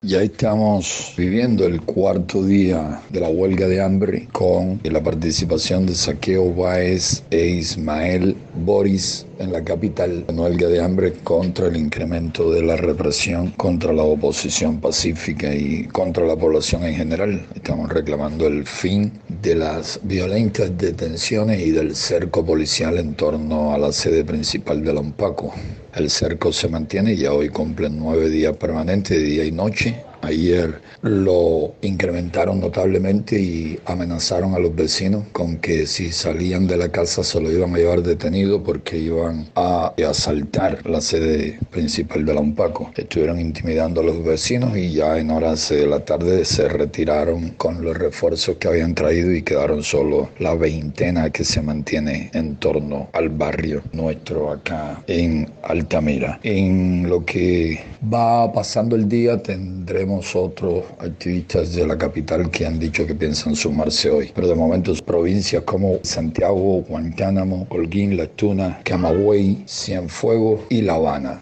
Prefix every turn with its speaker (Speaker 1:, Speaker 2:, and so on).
Speaker 1: Ya estamos viviendo el cuarto día de la huelga de hambre con la participación de Saqueo Báez e Ismael Boris en la capital. Una huelga de hambre contra el incremento de la represión contra la oposición pacífica y contra la población en general. Estamos reclamando el fin de las violentas detenciones y del cerco policial en torno a la sede principal de la UNPACO. El cerco se mantiene y ya hoy cumplen 9 días permanentes, de día y noche. Ayer lo incrementaron notablemente y amenazaron a los vecinos con que si salían de la casa se lo iban a llevar detenido porque iban a asaltar la sede principal de la UNPACO. Estuvieron intimidando a los vecinos y ya en horas de la tarde se retiraron con los refuerzos que habían traído y quedaron solo la veintena que se mantiene en torno al barrio nuestro acá en Altamira. En lo que va pasando el día tendremos otros activistas de la capital que han dicho que piensan sumarse hoy. Pero de momento provincias como Santiago, Guantánamo, Holguín, Las Tunas, Camagüey, Cienfuegos y La Habana.